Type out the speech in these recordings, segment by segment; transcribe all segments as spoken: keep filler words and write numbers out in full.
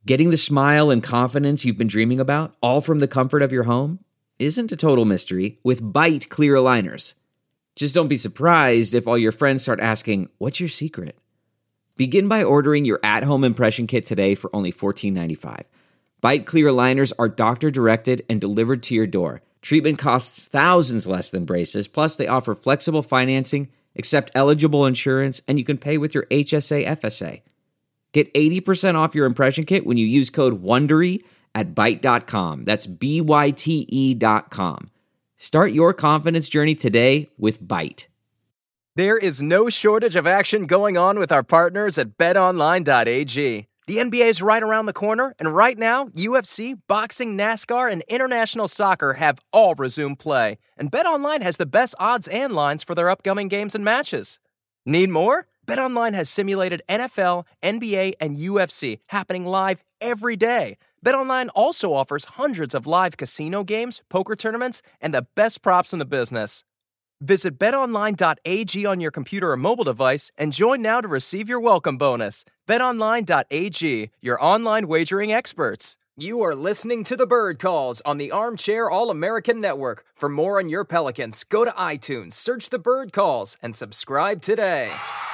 Getting the smile and confidence you've been dreaming about, all from the comfort of your home, isn't a total mystery with Byte clear aligners. Just don't be surprised if all your friends start asking, "What's your secret?" Begin by ordering your at-home impression kit today for only fourteen ninety-five. Byte clear aligners are doctor-directed and delivered to your door. Treatment costs thousands less than braces, plus they offer flexible financing, accept eligible insurance, and you can pay with your H S A F S A. Get eighty percent off your impression kit when you use code WONDERY at byte dot com. That's B Y T E dot com. Start your confidence journey today with Byte. There is no shortage of action going on with our partners at bet online dot a g. The N B A is right around the corner, and right now, U F C, boxing, NASCAR, and international soccer have all resumed play. And BetOnline has the best odds and lines for their upcoming games and matches. Need more? BetOnline has simulated N F L, N B A, and U F C happening live every day. BetOnline also offers hundreds of live casino games, poker tournaments, and the best props in the business. Visit bet online dot a g on your computer or mobile device and join now to receive your welcome bonus. bet online dot a g, your online wagering experts. You are listening to The Bird Calls on the Armchair All-American Network. For more on your Pelicans, go to iTunes, search The Bird Calls, and subscribe today.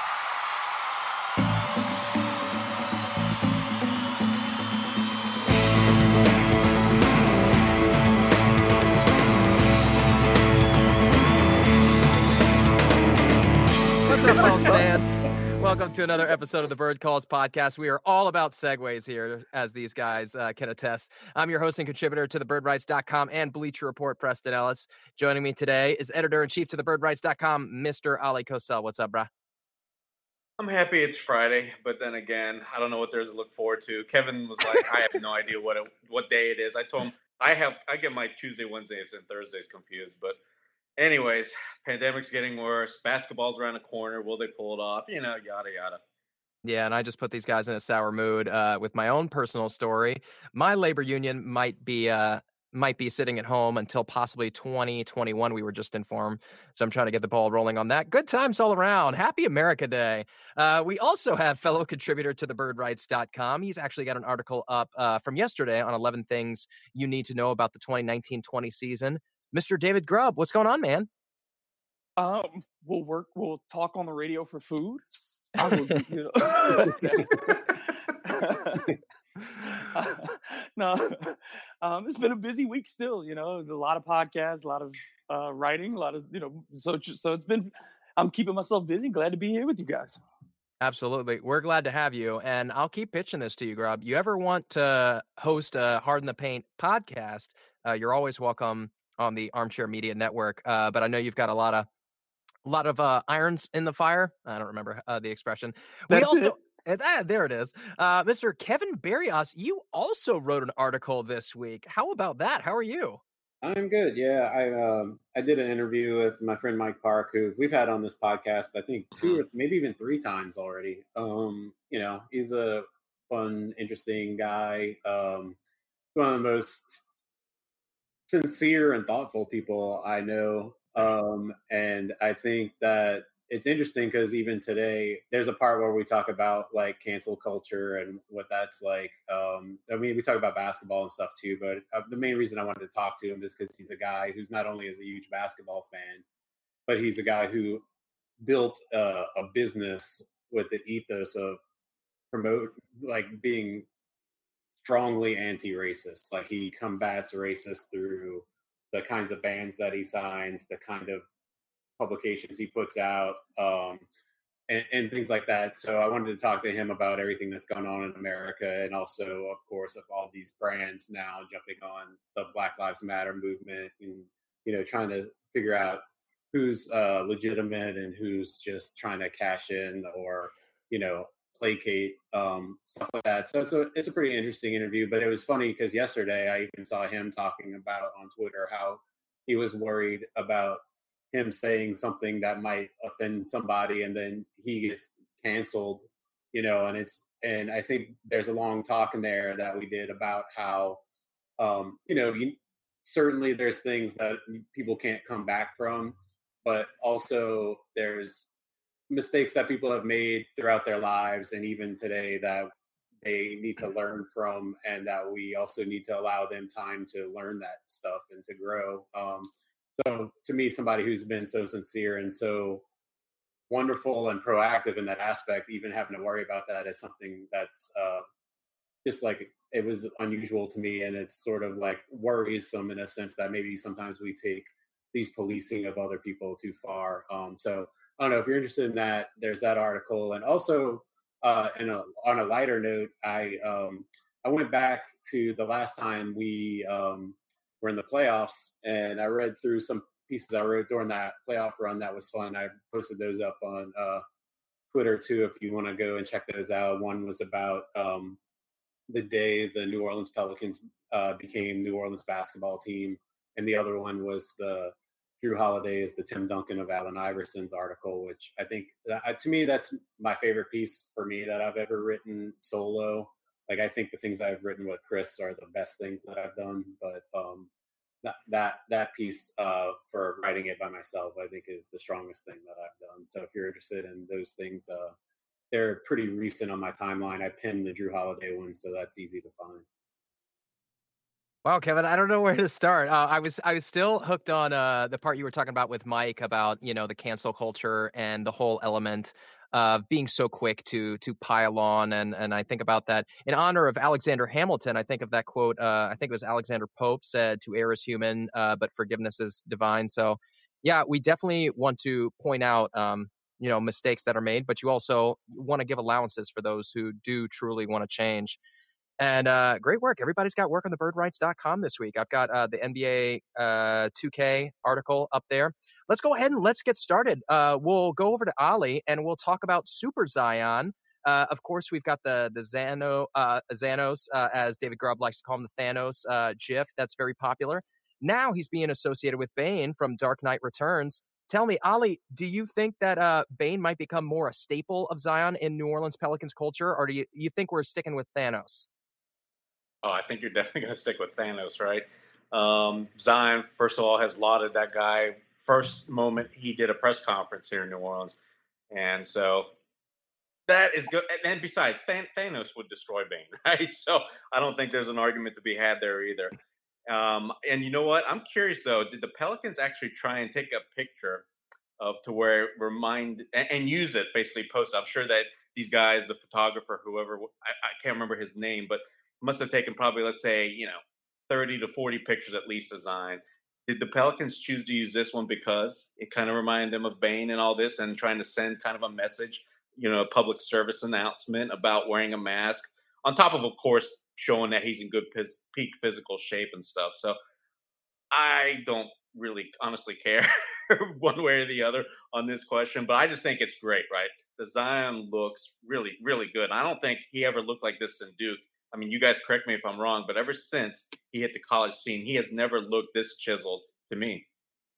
What's up, Hawks fans? Welcome to another episode of the Bird Calls podcast. We are all about segues here, as these guys uh, can attest. I'm your host and contributor to the bird rights dot com and Bleacher Report, Preston Ellis. Joining me today is editor-in-chief to the bird rights dot com, Mister Ali Kosel. What's up, brah? I'm happy it's Friday, but then again, I don't know what there's to look forward to. Kevin was like, I have no idea what it, what day it is. I told him I have I get my Tuesday, Wednesdays, and Thursdays confused, but anyways, pandemic's getting worse. Basketball's around the corner. Will they pull it off? You know, yada, yada. Yeah, and I just put these guys in a sour mood uh, with my own personal story. My labor union might be uh, might be sitting at home until possibly twenty twenty-one, we were just informed. So I'm trying to get the ball rolling on that. Good times all around. Happy America Day. Uh, we also have fellow contributor to the bird rights dot com. He's actually got an article up uh, from yesterday on eleven things you need to know about the twenty nineteen twenty season. Mister David Grubb, what's going on, man? Um, we'll work. We'll talk on the radio for food. I will, you know, no, um, it's been a busy week still. You know, a lot of podcasts, a lot of uh, writing, a lot of you know. So, so it's been. I'm keeping myself busy. Glad to be here with you guys. Absolutely. We're glad to have you. And I'll keep pitching this to you, Grubb. You ever want to host a Hard in the Paint podcast, uh, you're always welcome on the Armchair Media Network. Uh, but I know you've got a lot of a lot of uh, irons in the fire. I don't remember uh, the expression. We That's also, it. ah, there it is. Uh, Mister Kevin Barrios, you also wrote an article this week. How about that? How are you? I'm good. Yeah, I um I did an interview with my friend Mike Park, who we've had on this podcast, I think two or maybe even three times already. Um, you know, he's a fun, interesting guy. Um, one of the most sincere and thoughtful people I know. Um, and I think that it's interesting because even today, there's a part where we talk about like cancel culture and what that's like. Um, I mean, we talk about basketball and stuff too, but uh, the main reason I wanted to talk to him is because he's a guy who's not only is a huge basketball fan, but he's a guy who built uh, a business with the ethos of promote, like being strongly anti-racist. Like he combats racist through the kinds of bands that he signs, the kind of publications he puts out, um, and, and things like that. So I wanted to talk to him about everything that's going on in America, and also, of course, of all these brands now jumping on the Black Lives Matter movement, and you know, trying to figure out who's uh, legitimate and who's just trying to cash in or you know placate, um, stuff like that. So, so it's a pretty interesting interview. But it was funny because yesterday I even saw him talking about on Twitter how he was worried about him saying something that might offend somebody and then he gets canceled, you know, and it's, and I think there's a long talk in there that we did about how, um, you know, you, certainly there's things that people can't come back from, but also there's mistakes that people have made throughout their lives and even today that they need to learn from, and that we also need to allow them time to learn that stuff and to grow. Um, so to me, somebody who's been so sincere and so wonderful and proactive in that aspect, even having to worry about that is something that's uh, just like, it was unusual to me. And it's sort of like worrisome in a sense that maybe sometimes we take these policing of other people too far. Um, so I don't know if you're interested in that. There's that article. And also, uh, in a, on a lighter note, I um, I went back to the last time we um, were in the playoffs, and I read through some pieces I wrote during that playoff run. That was fun. I posted those up on uh, Twitter too, if you want to go and check those out. One was about um, the day the New Orleans Pelicans uh, became New Orleans basketball team, and the other one was the Drew Holiday is the Tim Duncan of Allen Iverson's article, which I think uh, to me, that's my favorite piece for me that I've ever written solo. Like, I think the things I've written with Chris are the best things that I've done, but um, that, that, that piece uh, for writing it by myself, I think is the strongest thing that I've done. So if you're interested in those things, uh, they're pretty recent on my timeline. I pinned the Drew Holiday one, so that's easy to find. Wow, Kevin, I don't know where to start. Uh, I was I was still hooked on uh, the part you were talking about with Mike about, you know, the cancel culture and the whole element of being so quick to to pile on. And and I think about that in honor of Alexander Hamilton. I think of that quote. Uh, I think it was Alexander Pope said, "To err is human, uh, but forgiveness is divine." So, yeah, we definitely want to point out, um, you know, mistakes that are made, but you also want to give allowances for those who do truly want to change. And uh, great work. Everybody's got work on the bird rights dot com this week. I've got uh, the N B A uh, two K article up there. Let's go ahead and let's get started. Uh, we'll go over to Ali and we'll talk about Super Zion. Uh, of course, we've got the the Zano, uh, Xanos, uh, as David Grubb likes to call him, the Thanos uh, GIF. That's very popular. Now he's being associated with Bane from Dark Knight Returns. Tell me, Ali, do you think that uh, Bane might become more a staple of Zion in New Orleans Pelicans culture, or do you, you think we're sticking with Thanos? Oh, I think you're definitely going to stick with Thanos, right? Um, Zion, first of all, has lauded that guy first moment he did a press conference here in New Orleans. And so that is good. And besides, Thanos would destroy Bane, right? So I don't think there's an argument to be had there either. Um, and you know what? I'm curious, though. Did the Pelicans actually try and take a picture of to where remind and, and use it, basically post? I'm sure that these guys, the photographer, whoever, I, I can't remember his name, but must have taken probably, let's say, you know, thirty to forty pictures at least of Zion. Did the Pelicans choose to use this one because it kind of reminded them of Bane and all this and trying to send kind of a message, you know, a public service announcement about wearing a mask, on top of, of course, showing that he's in good pis- peak physical shape and stuff. So I don't really honestly care one way or the other on this question, but I just think it's great, right? The Zion looks really, really good. I don't think he ever looked like this in Duke. I mean, you guys correct me if I'm wrong, but ever since he hit the college scene, he has never looked this chiseled to me.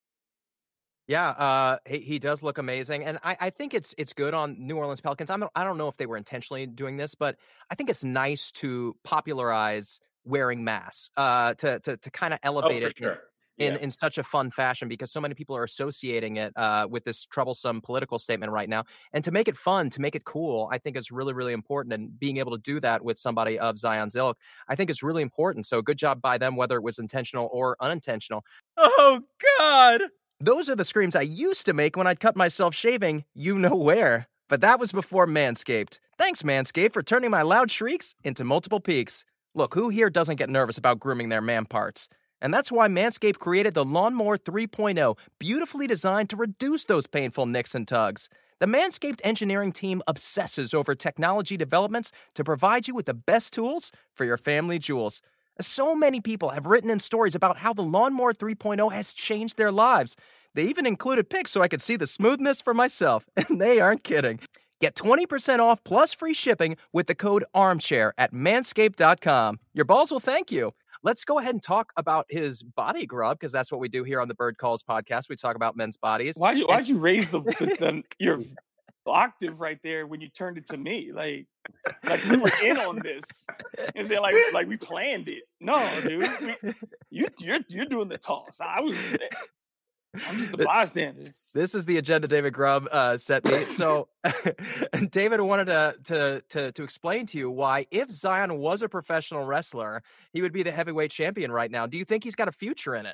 Yeah, uh, he, he does look amazing, and I, I think it's it's good on New Orleans Pelicans. I'm, I don't know if they were intentionally doing this, but I think it's nice to popularize wearing masks, uh, to to to kind of elevate oh, it sure. in, yeah. in in such a fun fashion, because so many people are associating it uh, with this troublesome political statement right now. And to make it fun, to make it cool, I think is really, really important. And being able to do that with somebody of Zion's ilk, I think is really important. So good job by them, whether it was intentional or unintentional. Oh, God. Those are the screams I used to make when I'd cut myself shaving you know where. But that was before Manscaped. Thanks, Manscaped, for turning my loud shrieks into multiple peaks. Look, who here doesn't get nervous about grooming their man parts? And that's why Manscaped created the Lawnmower three point oh, beautifully designed to reduce those painful nicks and tugs. The Manscaped engineering team obsesses over technology developments to provide you with the best tools for your family jewels. So many people have written in stories about how the Lawnmower three point oh has changed their lives. They even included pics so I could see the smoothness for myself, and they aren't kidding. Get twenty percent off plus free shipping with the code ARMCHAIR at manscaped dot com. Your balls will thank you. Let's go ahead and talk about his body grub, because that's what we do here on the Bird Calls podcast. We talk about men's bodies. Why'd you, why'd you raise the, the, the your octave right there when you turned it to me? Like, like we were in on this, and say like, like we planned it. No, dude, we, you, you're you're doing the toss. I was. I'm just a bystander. This is the agenda David Grubb uh, set me. So, David wanted to, to to to explain to you why, if Zion was a professional wrestler, he would be the heavyweight champion right now. Do you think he's got a future in it?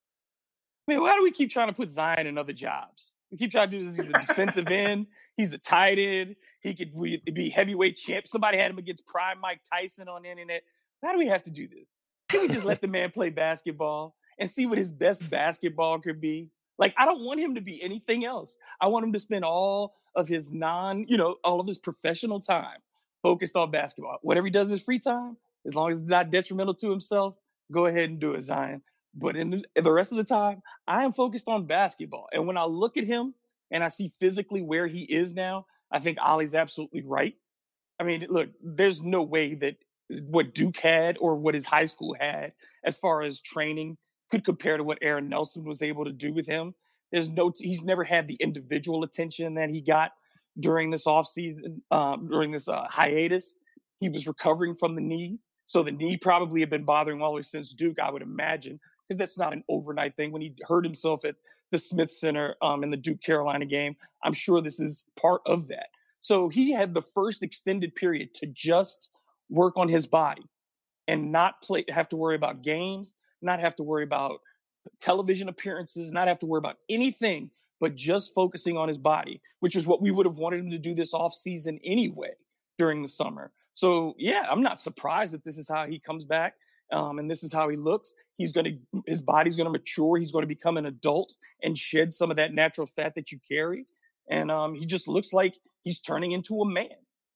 I mean, why do we keep trying to put Zion in other jobs? We keep trying to do this. He's a defensive end. He's a tight end. He could be heavyweight champ. Somebody had him against prime Mike Tyson on the internet. Why do we have to do this? Can we just let the man play basketball and see what his best basketball could be? Like, I don't want him to be anything else. I want him to spend all of his non, you know, all of his professional time focused on basketball. Whatever he does in his free time, as long as it's not detrimental to himself, go ahead and do it, Zion. But in the, in the rest of the time, I am focused on basketball. And when I look at him and I see physically where he is now, I think Ollie's absolutely right. I mean, look, there's no way that what Duke had or what his high school had as far as training could compare to what Aaron Nelson was able to do with him. There's no, he's never had the individual attention that he got during this offseason, um, during this uh, hiatus. He was recovering from the knee. So the knee probably had been bothering Ollie since Duke, I would imagine, because that's not an overnight thing. When he hurt himself at the Smith Center um, in the Duke Carolina game, I'm sure this is part of that. So he had the first extended period to just work on his body and not play, have to worry about games, not have to worry about television appearances, not have to worry about anything, but just focusing on his body, which is what we would have wanted him to do this offseason anyway during the summer. So, yeah, I'm not surprised that this is how he comes back. Um, and this is how he looks. He's going to, his body's going to mature. He's going to become an adult and shed some of that natural fat that you carry. And um, he just looks like he's turning into a man.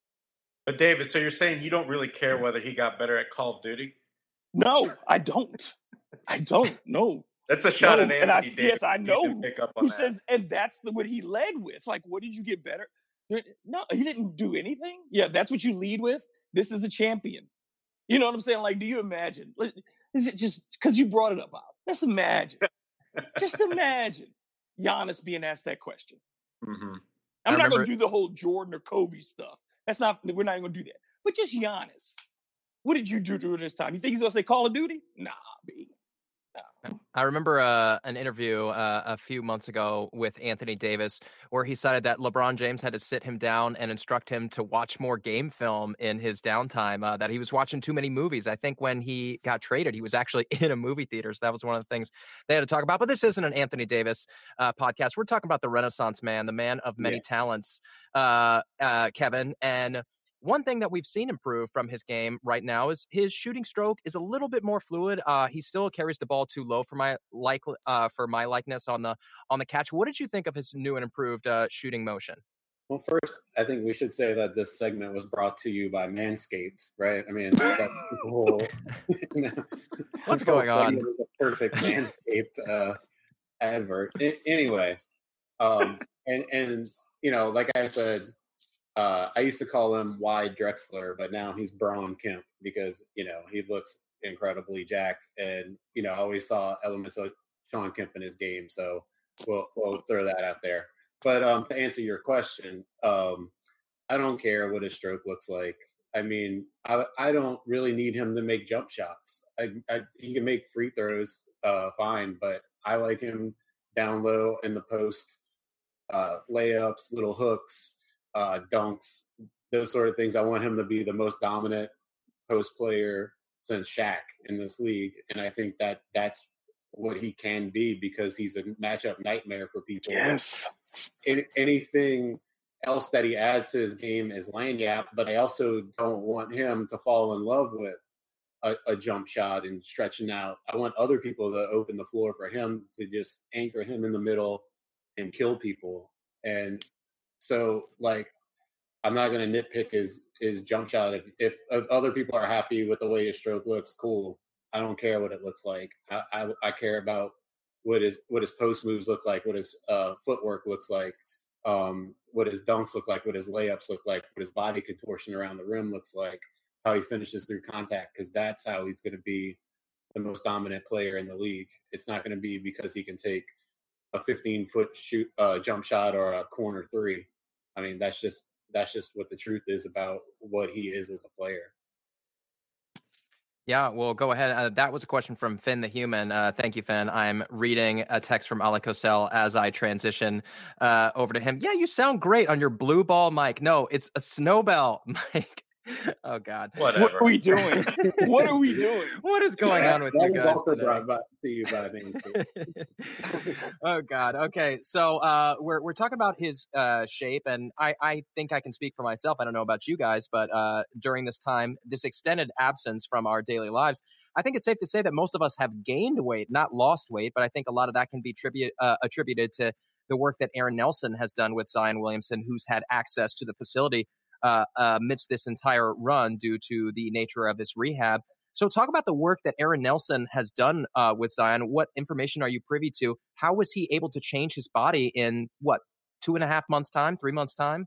But David, so you're saying you don't really care whether he got better at Call of Duty? No, I don't. I don't. No. That's a shot no. at Anthony and I, Davis. Yes, I know pick up on who that. says, and that's the, what he led with. Like, what did you get better? No, he didn't do anything. Yeah, that's what you lead with. This is a champion. You know what I'm saying? Like, do you imagine? Is it just because you brought it up, Bob? Let's imagine. Just imagine Giannis being asked that question. Mm-hmm. I'm not going to do the whole Jordan or Kobe stuff. That's not, we're not even going to do that. But just Giannis. What did you do during this time? You think he's going to say Call of Duty? Nah, B. No. I remember uh, an interview uh, a few months ago with Anthony Davis where he cited that LeBron James had to sit him down and instruct him to watch more game film in his downtime, uh, that he was watching too many movies. I think when he got traded, he was actually in a movie theater. So that was one of the things they had to talk about. But this isn't an Anthony Davis uh, podcast. We're talking about the Renaissance man, the man of many yes. talents, uh, uh, Kevin. And one thing that we've seen improve from his game right now is his shooting stroke is a little bit more fluid. Uh, he still carries the ball too low for my like uh, for my likeness on the on the catch. What did you think of his new and improved uh, shooting motion? Well, first, I think we should say that this segment was brought to you by Manscaped, right? I mean, that's the whole, you know, what's going on? It was a perfect Manscaped uh, advert. I- anyway, um, and and you know, like I said. Uh, I used to call him Wide Drexler, but now he's Braun Kemp because, you know, he looks incredibly jacked. And, you know, I always saw elements of Shawn Kemp in his game. So we'll, we'll throw that out there. But um, to answer your question, um, I don't care what his stroke looks like. I mean, I, I don't really need him to make jump shots. I, I, he can make free throws uh, fine, but I like him down low in the post, uh, layups, little hooks. Uh, dunks, those sort of things. I want him to be the most dominant post player since Shaq in this league. And I think that that's what he can be because he's a matchup nightmare for people. Yes. Any, anything else that he adds to his game is lanyard, but I also don't want him to fall in love with a, a jump shot and stretching out. I want other people to open the floor for him to just anchor him in the middle and kill people. And so, like, I'm not going to nitpick his, his jump shot. If, if if other people are happy with the way his stroke looks, cool. I don't care what it looks like. I I, I care about what his what his post moves look like, what his uh, footwork looks like, um, what his dunks look like, what his layups look like, what his body contortion around the rim looks like, how he finishes through contact, because that's how he's going to be the most dominant player in the league. It's not going to be because he can take a fifteen-foot shoot uh, jump shot or a corner three. I mean, that's just that's just what the truth is about what he is as a player. Yeah, well, go ahead. Uh, that was a question from Finn the Human. Uh, thank you, Finn. I'm reading a text from Ali Kosel as I transition uh, over to him. Yeah, you sound great on your blue ball mic. No, it's a snowbell mic. Oh, God. Whatever. What are we doing? What are we doing? What is going on with that you was guys also today? brought by, to you by me. Oh, God. Okay. So uh, we're we're talking about his uh, shape, and I, I think I can speak for myself. I don't know about you guys, but uh, during this time, this extended absence from our daily lives, I think it's safe to say that most of us have gained weight, not lost weight, but I think a lot of that can be tribute, uh, attributed to the work that Aaron Nelson has done with Zion Williamson, who's had access to the facility uh, amidst this entire run due to the nature of his rehab. So talk about the work that Aaron Nelson has done uh, with Zion. What information are you privy to? How was he able to change his body in, what, two and a half months' time, three months' time?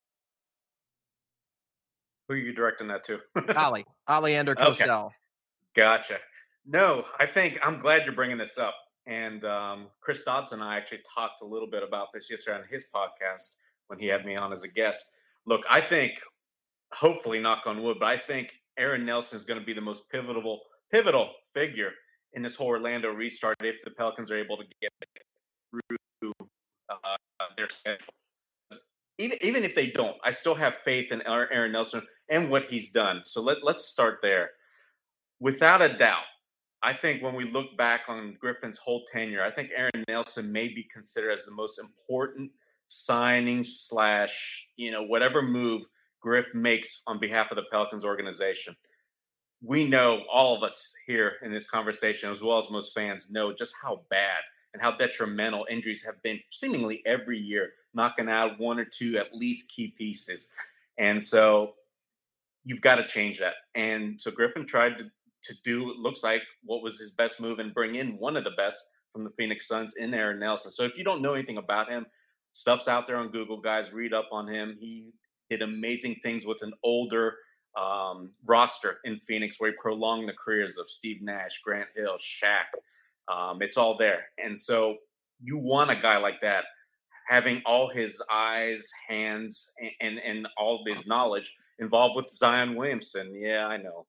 Who are you directing that to? Ali, Aliander Kosel. Okay. Gotcha. No, I think I'm glad you're bringing this up. And um, Chris Dodson and I actually talked a little bit about this yesterday on his podcast when he had me on as a guest. Look, I think, hopefully, knock on wood, but I think Aaron Nelson is going to be the most pivotal pivotal figure in this whole Orlando restart if the Pelicans are able to get through uh, their schedule. Even, even if they don't, I still have faith in Aaron Nelson and what he's done. So let, let's start there. Without a doubt, I think when we look back on Griffin's whole tenure, I think Aaron Nelson may be considered as the most important signing slash, you know, whatever move Griff makes on behalf of the Pelicans organization. We know, all of us here in this conversation, as well as most fans, know just how bad and how detrimental injuries have been seemingly every year, knocking out one or two at least key pieces. And so you've got to change that. And so Griffin tried to, to do, it looks like, what was his best move and bring in one of the best from the Phoenix Suns in Aaron Nelson. So if you don't know anything about him, stuff's out there on Google, guys. Read up on him. He did amazing things with an older um, roster in Phoenix where he prolonged the careers of Steve Nash, Grant Hill, Shaq. Um, it's all there. And so you want a guy like that having all his eyes, hands, and, and, and all of his knowledge involved with Zion Williamson. Yeah, I know.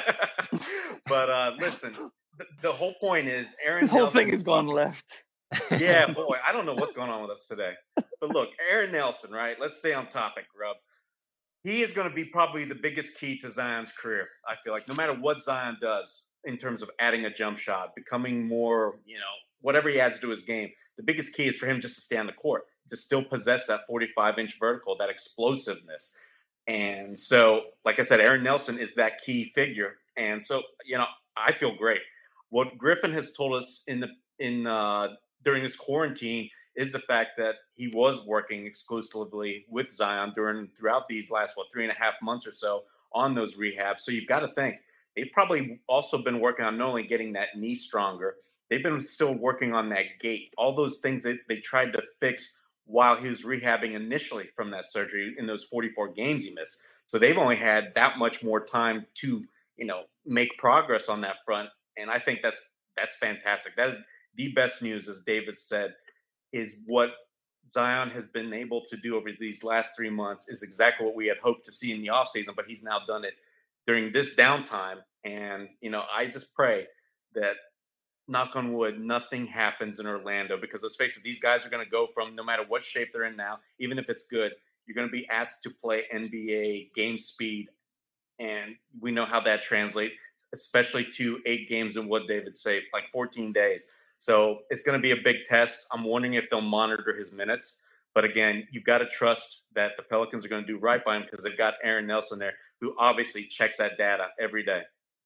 But uh, listen, the, the whole point is Aaron This whole Nelson, thing has gone left. Yeah, boy, I don't know what's going on with us today. But look, Aaron Nelson, right? Let's stay on topic, Grub. He is going to be probably the biggest key to Zion's career, I feel like, no matter what Zion does in terms of adding a jump shot, becoming more, you know, whatever he adds to his game. The biggest key is for him just to stay on the court, to still possess that forty-five inch vertical, that explosiveness. And so, like I said, Aaron Nelson is that key figure. And so, you know, I feel great. What Griffin has told us in the in uh, during this quarantine is the fact that he was working exclusively with Zion during throughout these last, what, three and a half months or so on those rehabs. So you've got to think they've probably also been working on not only getting that knee stronger, they've been still working on that gait, all those things that they tried to fix while he was rehabbing initially from that surgery in those forty-four games he missed. So they've only had that much more time to, you know, make progress on that front. And I think that's that's fantastic. That is the best news, as David said, is what Zion has been able to do over these last three months is exactly what we had hoped to see in the offseason, but he's now done it during this downtime. And, you know, I just pray that, knock on wood, nothing happens in Orlando, because let's face it, these guys are going to go from, no matter what shape they're in now, even if it's good, you're going to be asked to play N B A game speed. And we know how that translates, especially to eight games in what David said, like fourteen days. So it's going to be a big test. I'm wondering if they'll monitor his minutes. But again, you've got to trust that the Pelicans are going to do right by him, because they've got Aaron Nelson there, who obviously checks that data every day.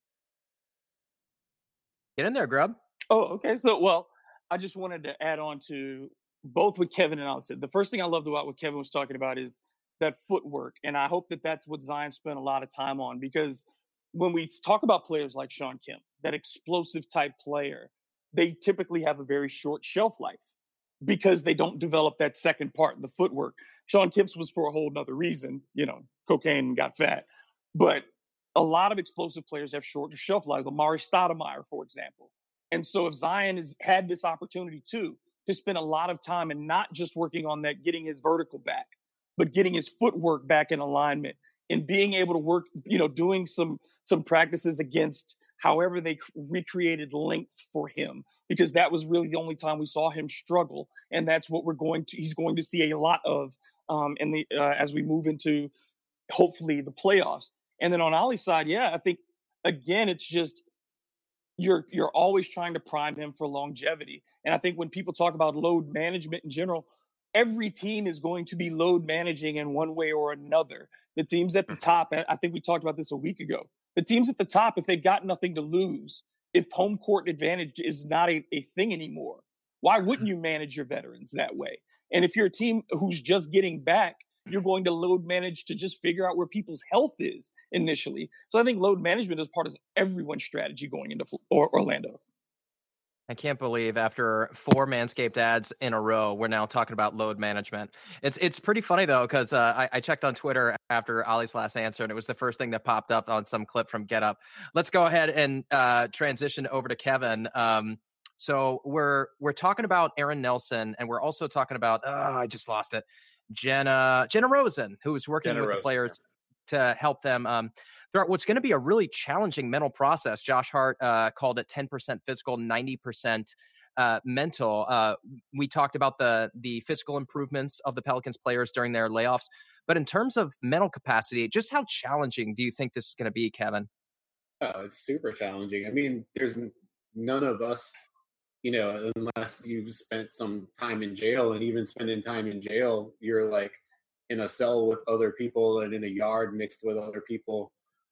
Get in there, Grub. Oh, okay. So, well, I just wanted to add on to both what Kevin and I said. The first thing I loved about what Kevin was talking about is that footwork. And I hope that that's what Zion spent a lot of time on, because when we talk about players like Shawn Kemp, that explosive type player, they typically have a very short shelf life because they don't develop that second part, the footwork. Shawn Kemp's was for a whole nother reason, you know, cocaine and got fat. But a lot of explosive players have shorter shelf lives. Amari Stoudemire, for example. And so if Zion has had this opportunity too, to spend a lot of time and not just working on that, getting his vertical back, but getting his footwork back in alignment and being able to work, you know, doing some, some practices against However, they recreated length for him because that was really the only time we saw him struggle, and that's what we're going to. He's going to see a lot of um, in the uh, as we move into hopefully the playoffs. And then on Ollie's side, yeah, I think again it's just you're you're always trying to prime him for longevity. And I think when people talk about load management in general, every team is going to be load managing in one way or another. The teams at the top, I think we talked about this a week ago. The teams at the top, if they've got nothing to lose, if home court advantage is not a, a thing anymore, why wouldn't you manage your veterans that way? And if you're a team who's just getting back, you're going to load manage to just figure out where people's health is initially. So I think load management is part of everyone's strategy going into Orlando. I can't believe after four Manscaped ads in a row, we're now talking about load management. It's it's pretty funny, though, because uh, I, I checked on Twitter after Ollie's last answer, and it was the first thing that popped up on some clip from Get Up. Let's go ahead and uh, transition over to Kevin. Um, so we're we're talking about Aaron Nelson, and we're also talking about, oh, I just lost it, Jenna, Jenna Rosen, who is working Jenna with Rosen, the players yeah. to help them. Um, what's going to be a really challenging mental process. Josh Hart uh, called it ten percent physical, ninety percent uh, mental. Uh, we talked about the the physical improvements of the Pelicans players during their layoffs. But in terms of mental capacity, just how challenging do you think this is going to be, Kevin? Oh, it's super challenging. I mean, there's none of us, you know, unless you've spent some time in jail, and even spending time in jail, you're like in a cell with other people and in a yard mixed with other people.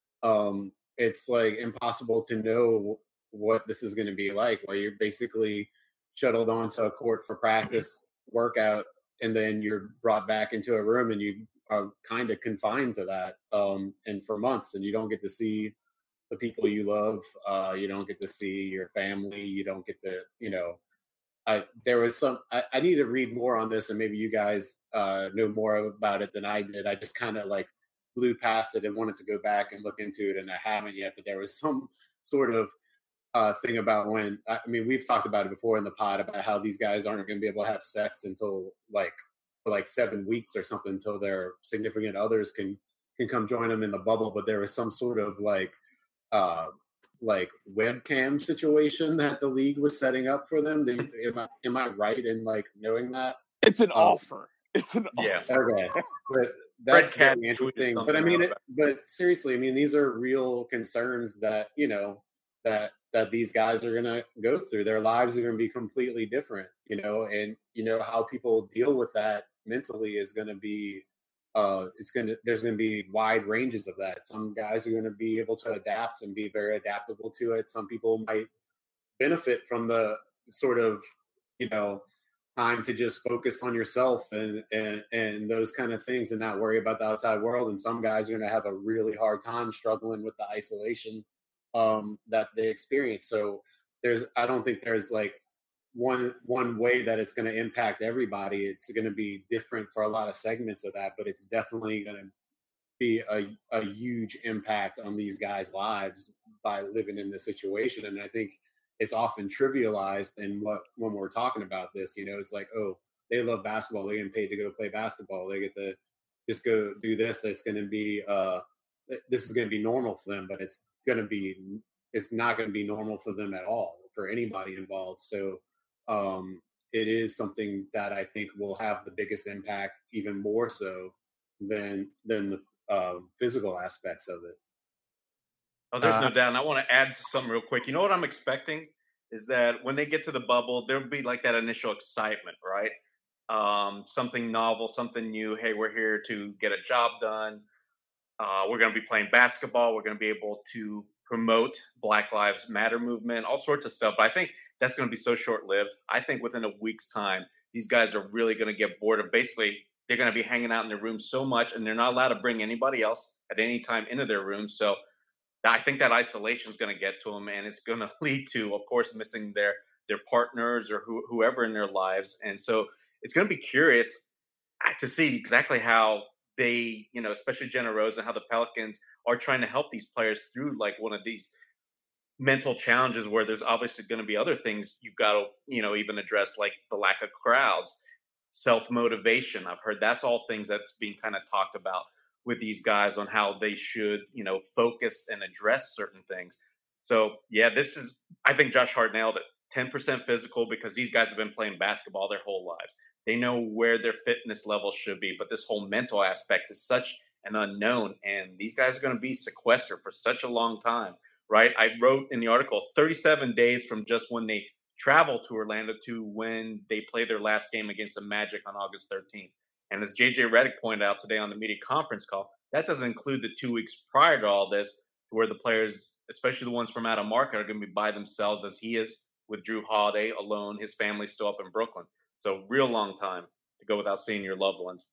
Um, it's like impossible to know what this is going to be like, where you're basically shuttled onto a court for practice, workout, and then you're brought back into a room and you are kind of confined to that. Um, and for months, and you don't get to see the people you love. Uh, you don't get to see your family. You don't get to, you know, I, there was some, I, I need to read more on this, and maybe you guys uh, know more about it than I did. I just kind of like blew past it and wanted to go back and look into it, and I haven't yet. But there was some sort of uh, thing about when, I mean, we've talked about it before in the pod about how these guys aren't going to be able to have sex until like for like seven weeks or something until their significant others can can come join them in the bubble. But there was some sort of like uh, like webcam situation that the league was setting up for them. Do, am I am I right in like knowing that? It's an um, offer. It's an Yeah. offer. Okay, but that's very interesting. But I mean, it, but seriously, I mean, these are real concerns that you know that that these guys are going to go through. Their lives are going to be completely different, you know, and you know how people deal with that mentally is going to be. Uh, it's going to there's going to be wide ranges of that. Some guys are going to be able to adapt and be very adaptable to it. Some people might benefit from the sort of you know. time to just focus on yourself and, and and those kind of things and not worry about the outside world. And some guys are going to have a really hard time struggling with the isolation um, that they experience. So there's, I don't think there's like one one way that it's going to impact everybody. It's going to be different for a lot of segments of that, but it's definitely going to be a, a huge impact on these guys' lives by living in this situation. And I think it's often trivialized in what when we're talking about this, you know, it's like, oh, they love basketball. They're getting paid to go play basketball. They get to just go do this. It's going to be, uh, this is going to be normal for them, but it's going to be, it's not going to be normal for them at all, for anybody involved. So um, it is something that I think will have the biggest impact, even more so than, than the uh, physical aspects of it. Oh, there's Uh, no doubt. And I want to add something real quick. You know what I'm expecting is that when they get to the bubble, there'll be like that initial excitement, right? Um, something novel, something new. Hey, we're here to get a job done. Uh, we're going to be playing basketball. We're going to be able to promote Black Lives Matter movement, all sorts of stuff. But I think that's going to be so short-lived. I think within a week's time, these guys are really going to get bored of basically they're going to be hanging out in their room so much, and they're not allowed to bring anybody else at any time into their room. So I think that isolation is going to get to them, and it's going to lead to, of course, missing their their partners or who, whoever in their lives. And so it's going to be curious to see exactly how they, you know, especially Jenna Rosen, how the Pelicans are trying to help these players through like one of these mental challenges where there's obviously going to be other things you've got to, you know, even address, like the lack of crowds, self-motivation. I've heard that's all things that's being kind of talked about with these guys on how they should, you know, focus and address certain things. So yeah, this is, I think Josh Hart nailed it. ten percent physical, because these guys have been playing basketball their whole lives. They know where their fitness level should be, but this whole mental aspect is such an unknown, and these guys are going to be sequestered for such a long time, right? I wrote in the article thirty-seven days from just when they travel to Orlando to when they play their last game against the Magic on August thirteenth. And as J J Redick pointed out today on the media conference call, that doesn't include the two weeks prior to all this, where the players, especially the ones from out of market, are going to be by themselves, as he is with Jrue Holiday alone. His family's still up in Brooklyn. So real long time to go without seeing your loved ones.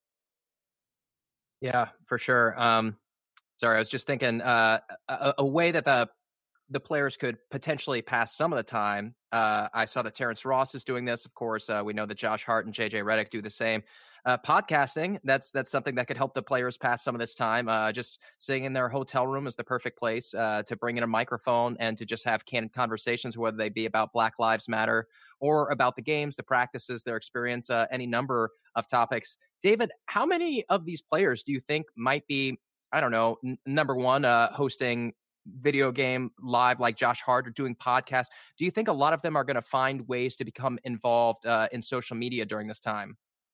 Yeah, for sure. Um, sorry, I was just thinking uh, a, a way that the the players could potentially pass some of the time. Uh, I saw that Terrence Ross is doing this. Of course, uh, we know that Josh Hart and J J Redick do the same. Uh, podcasting, that's that's something that could help the players pass some of this time. Uh, just sitting in their hotel room is the perfect place uh, to bring in a microphone and to just have candid conversations, whether they be about Black Lives Matter or about the games, the practices, their experience, uh, any number of topics. David, how many of these players do you think might be, I don't know, n- number one, uh, hosting video game live like Josh Hart or doing podcasts? Do you think a lot of them are going to find ways to become involved uh, in social media during this time?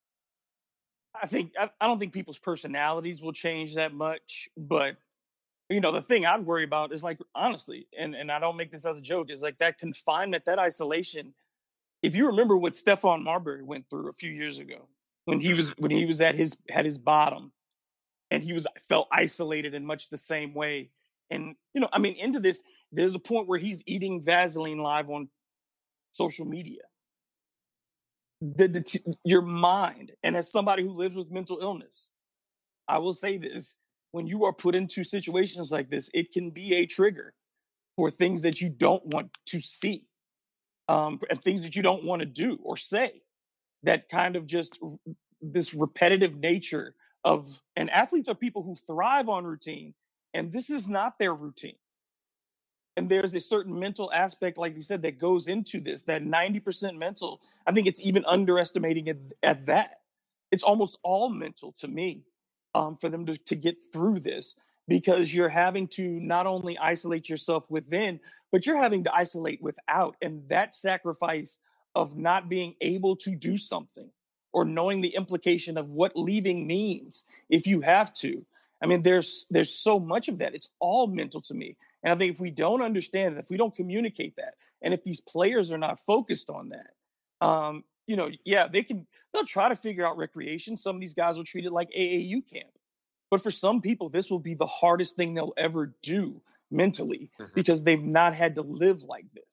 I think I, I don't think people's personalities will change that much, but you know, the thing I'd worry about is, like, honestly, and and I don't make this as a joke, is like that confinement, that isolation. If you remember what Stephon Marbury went through a few years ago when he was when he was at his at his bottom, and he was felt isolated in much the same way. And you know, I mean, into this, there's a point where he's eating Vaseline live on social media. The, the your mind, and as somebody who lives with mental illness, I will say this: when you are put into situations like this, it can be a trigger for things that you don't want to see, um, and things that you don't want to do or say. That kind of just this repetitive nature of, and athletes are people who thrive on routine, and this is not their routine. And there's a certain mental aspect, like you said, that goes into this, that ninety percent mental. I think it's even underestimating it at that. It's almost all mental to me, um, for them to, to get through this, because you're having to not only isolate yourself within, but you're having to isolate without. And that sacrifice of not being able to do something, or knowing the implication of what leaving means if you have to. I mean, there's there's so much of that. It's all mental to me. And I think if we don't understand that, if we don't communicate that, and if these players are not focused on that, um, you know, yeah, they can, they'll try to figure out recreation. Some of these guys will treat it like A A U camp. But for some people, this will be the hardest thing they'll ever do mentally, mm-hmm. because they've not had to live like this.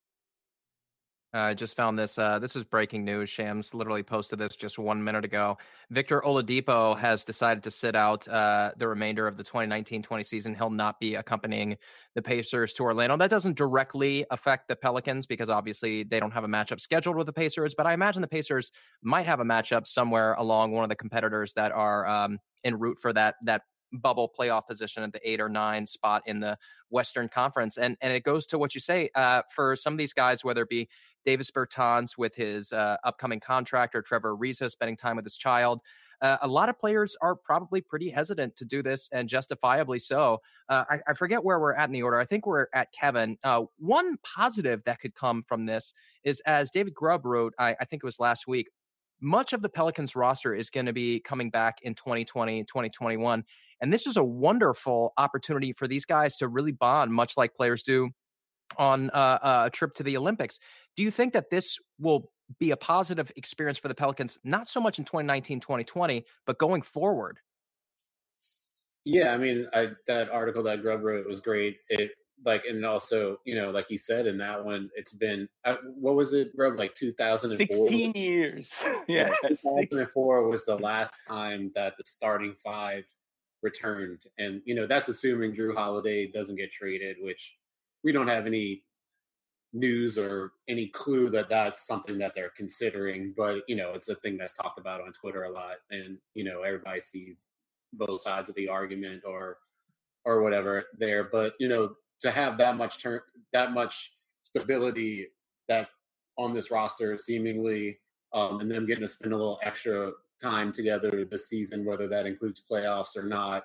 I uh, just found this. Uh, this is breaking news. Shams literally posted this just one minute ago. Victor Oladipo has decided to sit out uh, the remainder of the twenty nineteen twenty season. He'll not be accompanying the Pacers to Orlando. That doesn't directly affect the Pelicans, because obviously they don't have a matchup scheduled with the Pacers, but I imagine the Pacers might have a matchup somewhere along one of the competitors that are um, en route for that that bubble playoff position at the eight or nine spot in the Western Conference. And and it goes to what you say, uh, for some of these guys, whether it be Davis Bertans with his uh, upcoming contract, or Trevor Ariza spending time with his child, uh, a lot of players are probably pretty hesitant to do this, and justifiably so. Uh, I, I forget where we're at in the order. I think we're at Kevin. Uh, one positive that could come from this is, as David Grubb wrote, I, I think it was last week, much of the Pelicans roster is going to be coming back in twenty twenty, twenty twenty-one. And this is a wonderful opportunity for these guys to really bond, much like players do on uh, a trip to the Olympics. Do you think that this will be a positive experience for the Pelicans, not so much in twenty nineteen, twenty twenty, but going forward? Yeah, I mean, I, that article that Grubb wrote was great. It like, and also, you know, like he said in that one, it's been, uh, what was it, Grubb, like two thousand four? sixteen years. Yeah, two thousand four was the last time that the starting five returned. And, you know, that's assuming Jrue Holiday doesn't get traded, which we don't have any news or any clue that that's something that they're considering. But, you know, it's a thing that's talked about on Twitter a lot. And, you know, everybody sees both sides of the argument or or whatever there. But, you know, to have that much turn, that much stability that on this roster seemingly, um, and them getting to spend a little extra time together this season, whether that includes playoffs or not,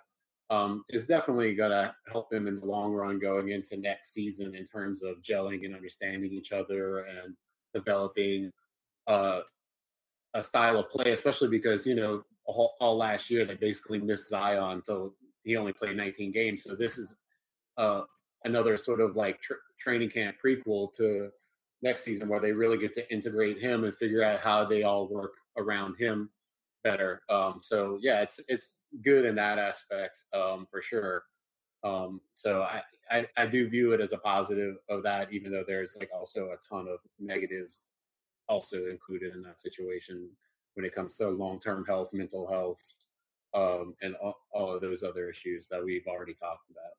um, is definitely going to help them in the long run going into next season in terms of gelling and understanding each other and developing uh, a style of play, especially because, you know, all, all last year they basically missed Zion until he only played nineteen games. So this is uh, another sort of like tr- training camp prequel to next season where they really get to integrate him and figure out how they all work around him better. Um, so yeah, it's it's good in that aspect um, for sure. Um, so I, I I do view it as a positive of that, even though there's like also a ton of negatives also included in that situation when it comes to long-term health, mental health, um, and all, all of those other issues that we've already talked about.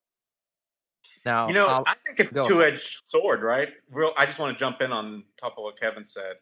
Now, You know, I'll, I think it's a go. two-edged sword, right? Real. I just want to jump in on top of what Kevin said.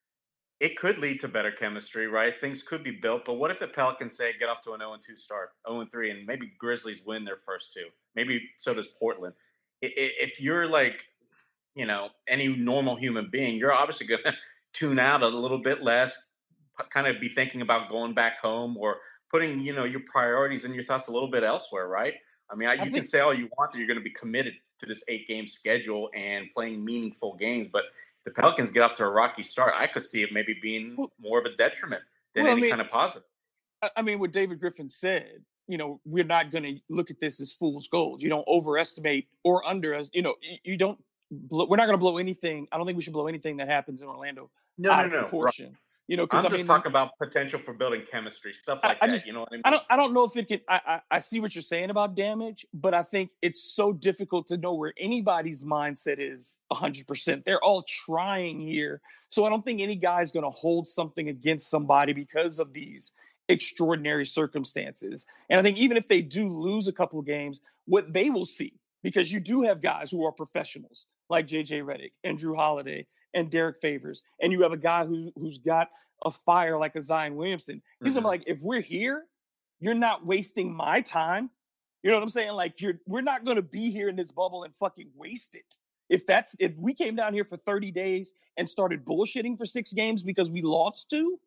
It could lead to better chemistry, right? Things could be built, but what if the Pelicans say get off to an oh and two start, oh and three, and maybe Grizzlies win their first two? Maybe so does Portland. I- i- If you're like, you know, any normal human being, you're obviously going to tune out a little bit less, kind of be thinking about going back home or putting, you know, your priorities and your thoughts a little bit elsewhere, right? I mean, I, you I think- can say all you want that you're going to be committed to this eight-game schedule and playing meaningful games, but the Pelicans get off to a rocky start. I could see it maybe being more of a detriment than Well, I any mean- kind of positive. I- I mean, what David Griffin said, you know, we're not going to look at this as fool's gold. You don't overestimate or under, you know, you, you don't, blow, we're not going to blow anything. I don't think we should blow anything that happens in Orlando No, out no, of no. proportion. Right. You know, I'm because I just mean, talking about potential for building chemistry, stuff I- like I that. just- You know what I mean? I don't I don't know if it can I, I I see what you're saying about damage, but I think it's so difficult to know where anybody's mindset is one hundred percent. They're all trying here. So I don't think any guy's going to hold something against somebody because of these extraordinary circumstances. And I think even if they do lose a couple of games, what they will see, because you do have guys who are professionals like J J Redick and Drew Holiday and Derek Favors, and you have a guy who who's got a fire like a Zion Williamson. He's Mhm. like, if we're here, you're not wasting my time. You know what I'm saying? Like, you're we're not going to be here in this bubble and fucking waste it. If that's if we came down here for thirty days and started bullshitting for six games because we lost two,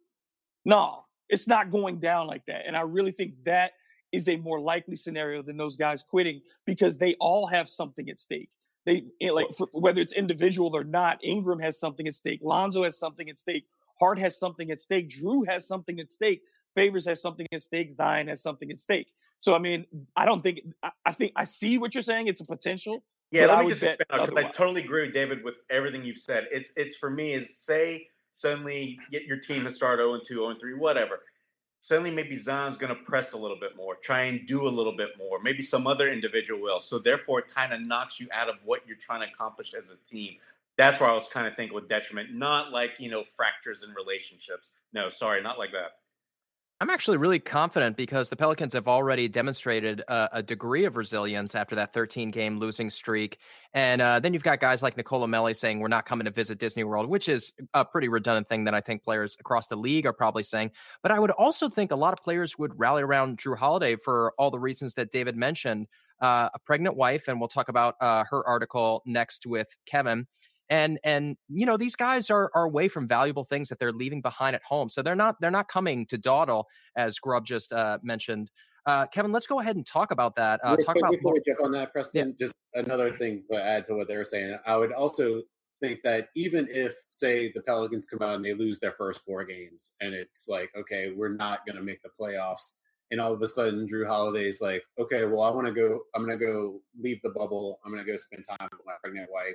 no, it's not going down like that. And I really think that is a more likely scenario than those guys quitting, because they all have something at stake. They like for, whether it's individual or not. Ingram has something at stake. Lonzo has something at stake. Hart has something at stake. Drew has something at stake. Favors has something at stake. Zion has something at stake. So I mean, I don't think I, I think I see what you're saying. It's a potential. Yeah, but let I me would just bet expand on because I otherwise. totally agree with David with everything you've said. It's it's for me is say suddenly get your team to start oh and two, oh and three, whatever. Suddenly maybe Zion's going to press a little bit more, try and do a little bit more. Maybe some other individual will. So therefore, it kind of knocks you out of what you're trying to accomplish as a team. That's where I was kind of thinking with detriment, not like, you know, fractures in relationships. No, sorry, not like that. I'm actually really confident because the Pelicans have already demonstrated a, a degree of resilience after that thirteen-game losing streak. And uh, then you've got guys like Nicola Melli saying we're not coming to visit Disney World, which is a pretty redundant thing that I think players across the league are probably saying. But I would also think a lot of players would rally around Drew Holiday for all the reasons that David mentioned. Uh, a pregnant wife, and we'll talk about uh, her article next with Kevin. And, and you know, these guys are are away from valuable things that they're leaving behind at home. So they're not they're not coming to dawdle, as Grubb just uh, mentioned. Uh, Kevin, let's go ahead and talk about that. Uh, Real talk quick about before we jump on that, Preston, Yeah. just another thing to add to what they were saying. I would also think that even if, say, the Pelicans come out and they lose their first four games, and it's like, okay, we're not going to make the playoffs, and all of a sudden Drew Holiday's like, okay, well, I want to go, I'm going to go leave the bubble. I'm going to go spend time with my pregnant wife.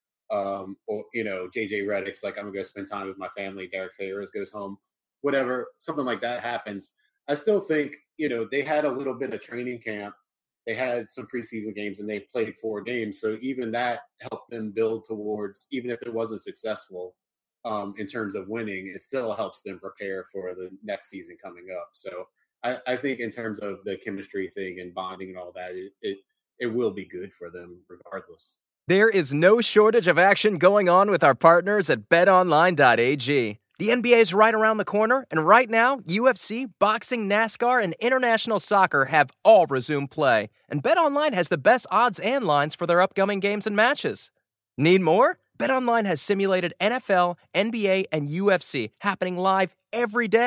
Um, or, you know, J J Redick's like, I'm going to go spend time with my family. Derek Favors goes home, whatever, something like that happens. I still think, you know, they had a little bit of training camp. They had some preseason games and they played four games. So even that helped them build towards, even if it wasn't successful um, in terms of winning, it still helps them prepare for the next season coming up. So I, I think in terms of the chemistry thing and bonding and all that, it, it, it will be good for them regardless. There is no shortage of action going on with our partners at bet online dot a g. The N B A is right around the corner, and right now, U F C, boxing, NASCAR, and international soccer have all resumed play. And BetOnline has the best odds and lines for their upcoming games and matches. Need more? BetOnline has simulated N F L, N B A, and U F C happening live every day.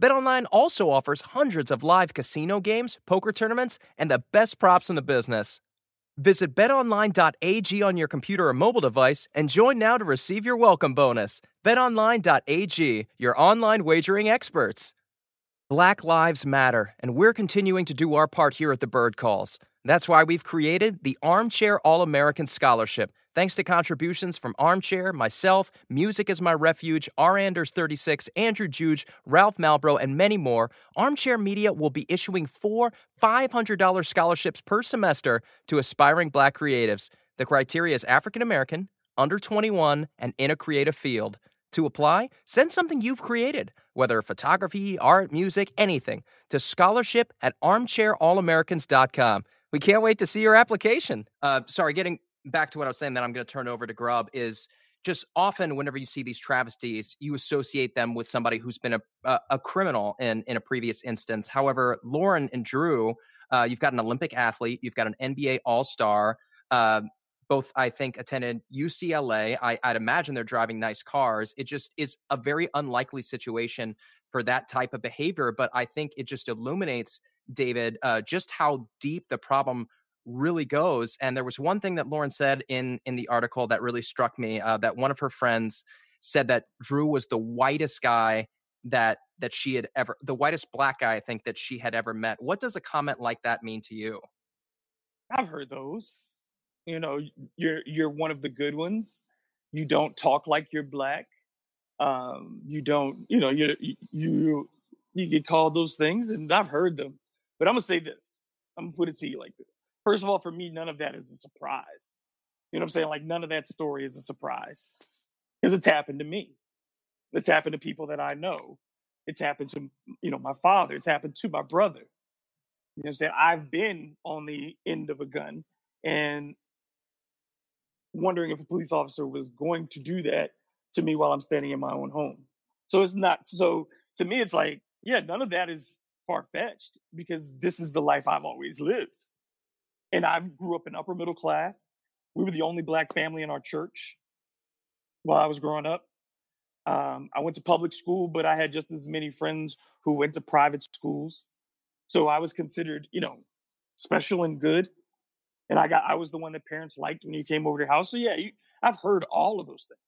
BetOnline also offers hundreds of live casino games, poker tournaments, and the best props in the business. Visit bet online dot a g on your computer or mobile device and join now to receive your welcome bonus. bet online dot a g, your online wagering experts. Black lives matter, and we're continuing to do our part here at the Bird Calls. That's why we've created the Armchair All-American Scholarship. Thanks to contributions from Armchair, myself, Music is My Refuge, R. Anders thirty-six, Andrew Juge, Ralph Malbrough, and many more, Armchair Media will be issuing four five hundred dollars scholarships per semester to aspiring Black creatives. The criteria is African American, under twenty-one, and in a creative field. To apply, send something you've created, whether photography, art, music, anything, to scholarship at armchair all americans dot com. We can't wait to see your application. Uh, sorry, getting back to what I was saying, that I'm going to turn over to Grubb, is just often whenever you see these travesties, you associate them with somebody who's been a a, a criminal in, in a previous instance. However, Lauren and Drew, uh, you've got an Olympic athlete, you've got an N B A All-Star, uh, both, I think, attended U C L A. I, I'd imagine they're driving nice cars. It just is a very unlikely situation for that type of behavior. But I think it just illuminates, David, uh, just how deep the problem really goes. And there was one thing that Lauren said in, in the article that really struck me, uh, that one of her friends said that Drew was the whitest guy that that she had ever, the whitest Black guy, I think, that she had ever met. What does a comment like that mean to you? I've heard those. You know, you're you're one of the good ones. You don't talk like you're Black. Um, you don't, you know, you you you get called those things, and I've heard them. But I'm gonna say this. I'm gonna put it to you like this. First of all, for me, none of that is a surprise. You know what I'm saying? Like, none of that story is a surprise because it's happened to me. It's happened to people that I know. It's happened to, you know, my father. It's happened to my brother. You know what I'm saying? I've been on the end of a gun and wondering if a police officer was going to do that to me while I'm standing in my own home. So it's not, so to me, it's like, yeah, none of that is far-fetched because this is the life I've always lived. And I grew up in upper middle class. We were the only Black family in our church while I was growing up. Um, I went to public school, but I had just as many friends who went to private schools. So I was considered, you know, special and good. And I got, I was the one that parents liked when you came over to their house. So yeah, you, I've heard all of those things.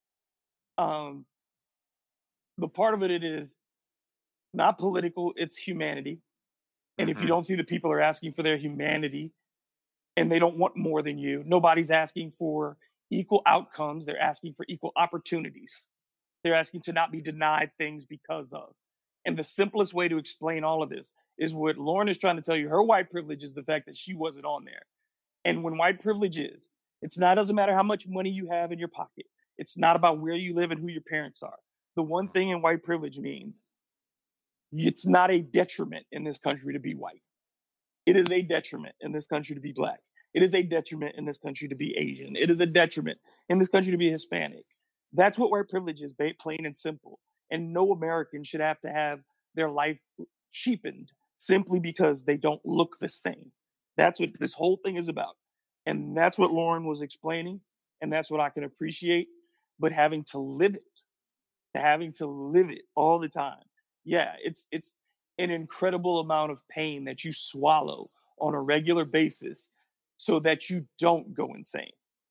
Um, the part of it, it is not political, it's humanity. And mm-hmm. if you don't see the people are asking for their humanity and they don't want more than you, nobody's asking for equal outcomes. They're asking for equal opportunities. They're asking to not be denied things because of. And the simplest way to explain all of this is what Lauren is trying to tell you. Her white privilege is the fact that she wasn't on there. And when white privilege is, it's not, doesn't matter how much money you have in your pocket. It's not about where you live and who your parents are. The one thing in white privilege means it's not a detriment in this country to be white. It is a detriment in this country to be Black. It is a detriment in this country to be Asian. It is a detriment in this country to be Hispanic. That's what white privilege is, plain and simple. And no American should have to have their life cheapened simply because they don't look the same. That's what this whole thing is about. And that's what Lauren was explaining. And that's what I can appreciate. But having to live it, having to live it all the time. Yeah, it's it's an incredible amount of pain that you swallow on a regular basis so that you don't go insane.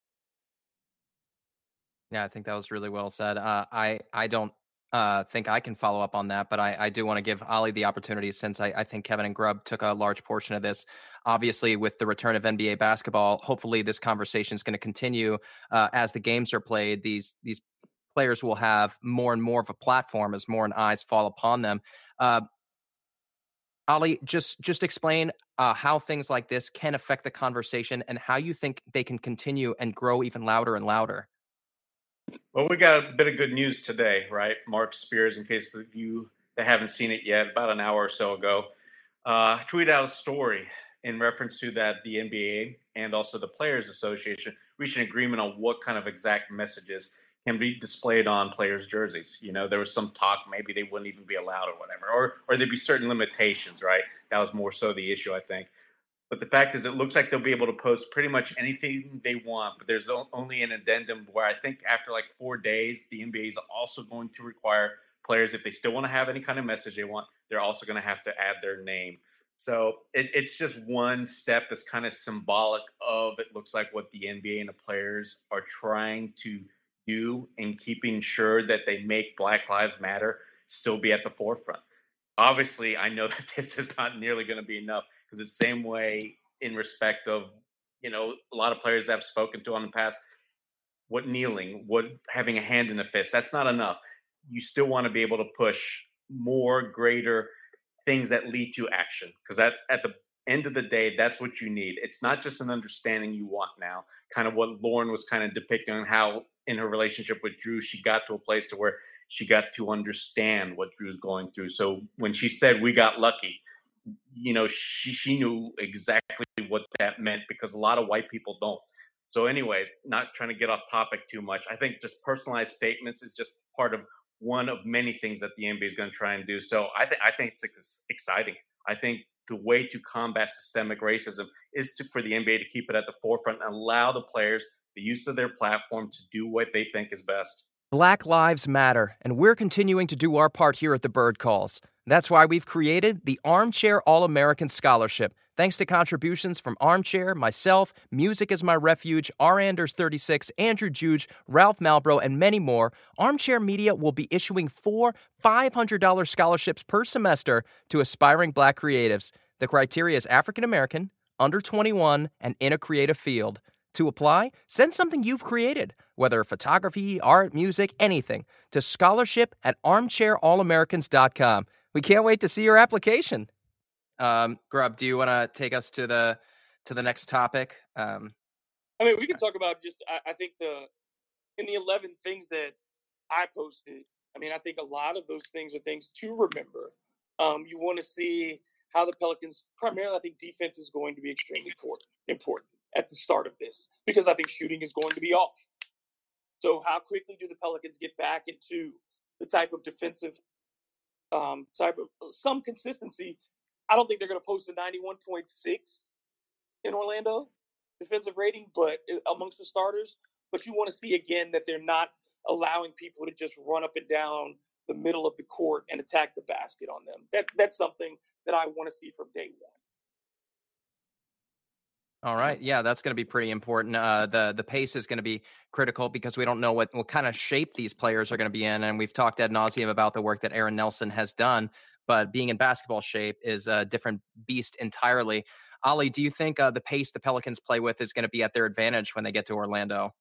Yeah, I think that was really well said. Uh, I I don't uh, think I can follow up on that, but I, I do want to give Ollie the opportunity since I, I think Kevin and Grubb took a large portion of this. Obviously, with the return of N B A basketball, hopefully this conversation is going to continue uh, as the games are played. These these players will have more and more of a platform as more and eyes fall upon them. Uh, Ollie, just just explain uh, how things like this can affect the conversation and how you think they can continue and grow even louder and louder. Well, we got a bit of good news today, right? Mark Spears, in case of you that haven't seen it yet, about an hour or so ago, uh, tweeted out a story in reference to that the N B A and also the Players Association reached an agreement on what kind of exact messages can be displayed on players' jerseys. You know, there was some talk maybe they wouldn't even be allowed or whatever, or or there'd be certain limitations, right? That was more so the issue, I think. But the fact is, it looks like they'll be able to post pretty much anything they want. But there's only an addendum where I think after like four days, the N B A is also going to require players, if they still want to have any kind of message they want, they're also going to have to add their name. So it, it's just one step that's kind of symbolic of, it looks like, what the N B A and the players are trying to do in keeping sure that they make Black Lives Matter still be at the forefront. Obviously, I know that this is not nearly going to be enough, because it's the same way in respect of, you know, a lot of players that I've spoken to on the past, what kneeling, what having a hand in the fist, that's not enough. You still want to be able to push more, greater things that lead to action, because at, at the end of the day, that's what you need. It's not just an understanding you want now, kind of what Lauren was kind of depicting on how in her relationship with Drew, she got to a place to where she got to understand what Drew's going through. So when she said we got lucky, you know, she, she knew exactly what that meant, because a lot of white people don't. So anyways, not trying to get off topic too much, I think just personalized statements is just part of one of many things that the N B A is going to try and do. So I, th- I think it's ex- exciting. I think the way to combat systemic racism is to, for the N B A to keep it at the forefront and allow the players the use of their platform to do what they think is best. Black Lives Matter, and we're continuing to do our part here at the Bird Calls. That's why we've created the Armchair All-American Scholarship. Thanks to contributions from Armchair, myself, Music is My Refuge, R. Anders thirty-six, Andrew Juge, Ralph Malbrough, and many more, Armchair Media will be issuing four five hundred dollars scholarships per semester to aspiring Black creatives. The criteria is African American, under twenty-one, and in a creative field. To apply, send something you've created, whether photography, art, music, anything, to scholarship at armchair all americans dot com. We can't wait to see your application. Um, Grubb, do you want to take us to the to the next topic? Um, I mean, we can talk about just, I, I think the, in the eleven things that I posted, I mean, I think a lot of those things are things to remember. Um, you want to see how the Pelicans, primarily I think defense is going to be extremely important, important at the start of this, because I think shooting is going to be off. So how quickly do the Pelicans get back into the type of defensive um, type of some consistency? I don't think they're going to post a ninety-one point six in Orlando defensive rating, but amongst the starters, but you want to see again that they're not allowing people to just run up and down the middle of the court and attack the basket on them. That that's something that I want to see from day one. All right. Yeah, that's going to be pretty important. Uh, the the pace is going to be critical, because we don't know what, what kind of shape these players are going to be in. And we've talked ad nauseum about the work that Aaron Nelson has done, but being in basketball shape is a different beast entirely. Ollie, do you think uh, the pace the Pelicans play with is going to be at their advantage when they get to Orlando?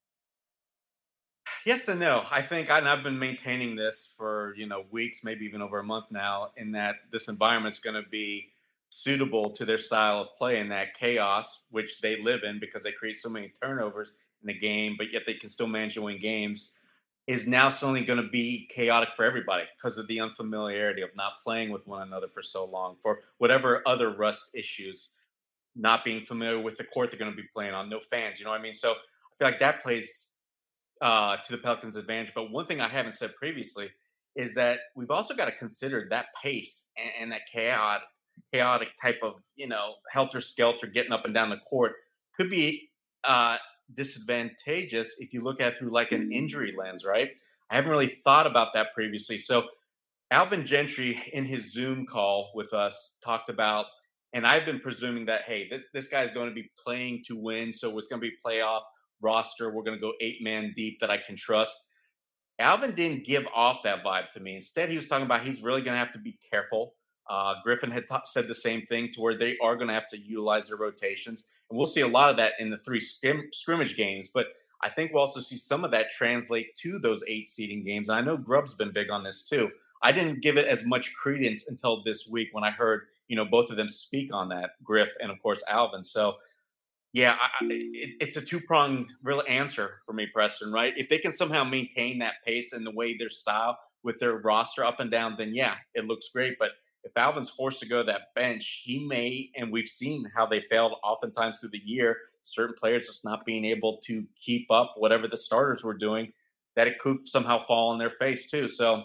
Yes and no. I think, and I've been maintaining this for, you know, weeks, maybe even over a month now, in that this environment is going to be suitable to their style of play, and that chaos, which they live in because they create so many turnovers in the game, but yet they can still manage to win games, is now suddenly going to be chaotic for everybody because of the unfamiliarity of not playing with one another for so long, for whatever other rust issues, not being familiar with the court they're going to be playing on, no fans, you know what I mean? So I feel like that plays uh, to the Pelicans' advantage. But one thing I haven't said previously is that we've also got to consider that pace and, and that chaotic, chaotic type of, you know, helter-skelter getting up and down the court could be uh, disadvantageous if you look at it through like an injury lens, right? I haven't really thought about that previously. So Alvin Gentry in his Zoom call with us talked about, and I've been presuming that, hey, this, this guy's going to be playing to win, so it's going to be playoff roster. We're going to go eight-man deep that I can trust. Alvin didn't give off that vibe to me. Instead, he was talking about he's really going to have to be careful. Uh, Griffin had t- said the same thing, to where they are going to have to utilize their rotations. And we'll see a lot of that in the three scrim- scrimmage games. But I think we'll also see some of that translate to those eight seeding games. And I know Grubb's been big on this too. I didn't give it as much credence until this week when I heard, you know, both of them speak on that, Griff and, of course, Alvin. So, yeah, I, it, it's a two-pronged real answer for me, Preston, right? If they can somehow maintain that pace and the way their style with their roster up and down, then, yeah, it looks great. But if Alvin's forced to go to that bench, he may, and we've seen how they failed oftentimes through the year, certain players just not being able to keep up whatever the starters were doing, that it could somehow fall on their face too. So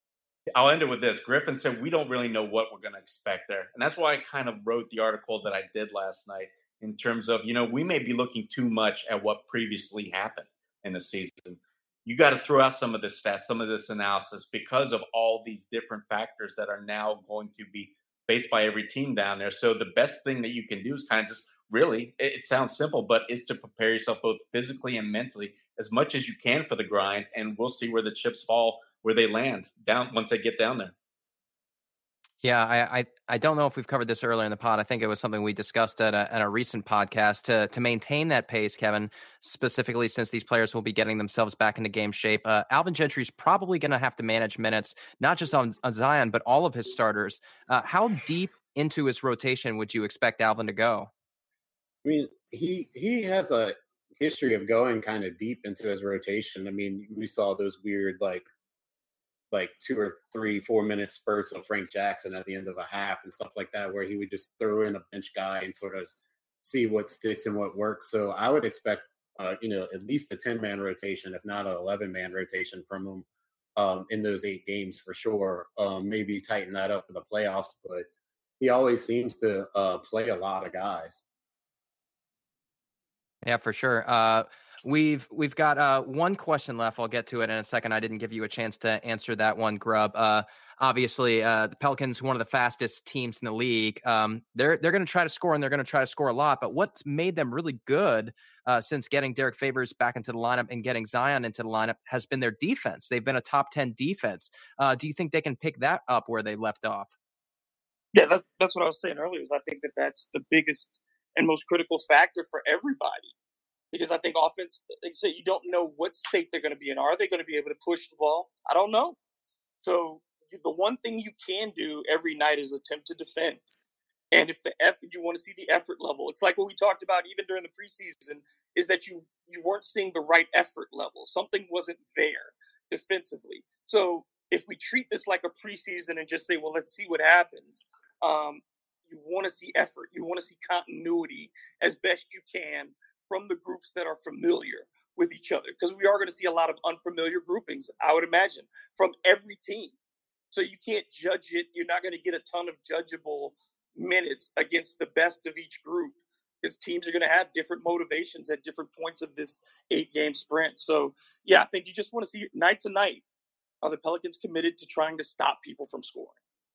I'll end it with this. Griffin said, we don't really know what we're going to expect there. And that's why I kind of wrote the article that I did last night, in terms of, you know, we may be looking too much at what previously happened in the season. you got to throw out some of this stats, some of this analysis because of all these different factors that are now going to be faced by every team down there. So the best thing that you can do is kind of just really, it, it sounds simple, but is to prepare yourself both physically and mentally as much as you can for the grind. And we'll see where the chips fall, where they land down once they get down there. Yeah, I, I I don't know if we've covered this earlier in the pod. I think it was something we discussed at a, at a recent podcast to to maintain that pace, Kevin, specifically since these players will be getting themselves back into game shape. Uh, Alvin Gentry is probably going to have to manage minutes, not just on, on Zion, but all of his starters. Uh, how deep into his rotation would you expect Alvin to go? I mean, he he has a history of going kind of deep into his rotation. I mean, we saw those weird like like two or three, four minute spurts of Frank Jackson at the end of a half and stuff like that, where he would just throw in a bench guy and sort of see what sticks and what works. So I would expect, uh, you know, at least a ten man rotation, if not an eleven man rotation from him um, in those eight games for sure. Um, maybe tighten that up for the playoffs, but he always seems to uh, play a lot of guys. Yeah, for sure. Uh, We've we've got uh, one question left. I'll get to it in a second. I didn't give you a chance to answer that one, Grubb. Uh, obviously, uh, the Pelicans, one of the fastest teams in the league. Um, they're they're going to try to score, and they're going to try to score a lot. But what's made them really good uh, since getting Derek Favors back into the lineup and getting Zion into the lineup has been their defense. They've been a top ten defense. Uh, do you think they can pick that up where they left off? Yeah, that's, that's what I was saying earlier. Is I think that that's the biggest and most critical factor for everybody. Because I think offense, like you say, you don't know what state they're going to be in. Are they going to be able to push the ball? I don't know. So the one thing you can do every night is attempt to defend. And if the effort, you want to see the effort level, it's like what we talked about even during the preseason, is that you you weren't seeing the right effort level. Something wasn't there defensively. So if we treat this like a preseason and just say, well, let's see what happens, um, you want to see effort. You want to see continuity as best you can from the groups that are familiar with each other, because we are going to see a lot of unfamiliar groupings, I would imagine, from every team. So you can't judge it. You're not going to get a ton of judgeable minutes against the best of each group, because teams are going to have different motivations at different points of this eight-game sprint. So, yeah, I think you just want to see night to night, are the Pelicans committed to trying to stop people from scoring?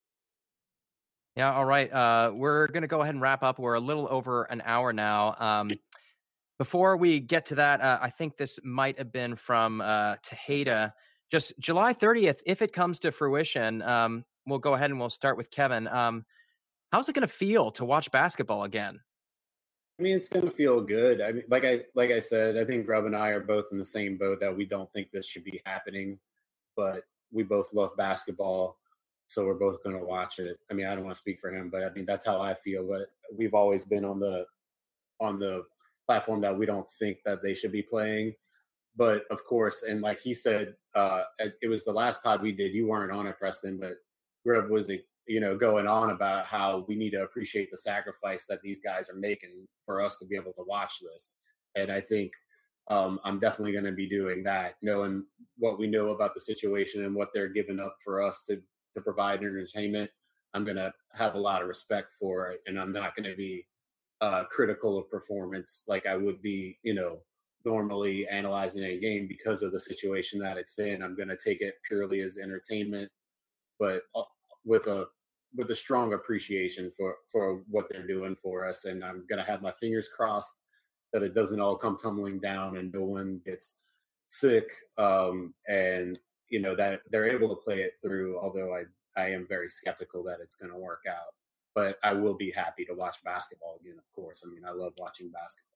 Yeah, all right. Uh, we're going to go ahead and wrap up. We're a little over an hour now. Um, Before we get to that, uh, I think this might have been from uh, Tejeda. Just July thirtieth, if it comes to fruition, um, we'll go ahead and we'll start with Kevin. Um, how's it going to feel to watch basketball again? I mean, it's going to feel good. I mean, like I like I said, I think Grubb and I are both in the same boat that we don't think this should be happening, but we both love basketball, so we're both going to watch it. I mean, I don't want to speak for him, but I mean that's how I feel. But we've always been on the on the platform that we don't think that they should be playing. But of course, and like he said, uh, it was the last pod we did. You weren't on it, Preston, but Grubb was, you know, going on about how we need to appreciate the sacrifice that these guys are making for us to be able to watch this. And I think um, I'm definitely going to be doing that, knowing what we know about the situation and what they're giving up for us to, to provide entertainment. I'm going to have a lot of respect for it, and I'm not going to be Uh, critical of performance like I would be, you know, normally analyzing a game because of the situation that it's in. I'm going to take it purely as entertainment, but uh, with a with a strong appreciation for for what they're doing for us. And I'm going to have my fingers crossed that it doesn't all come tumbling down and no one gets sick, um, and you know that they're able to play it through. Although I I am very skeptical that it's going to work out. But I will be happy to watch basketball again, of course. I mean, I love watching basketball.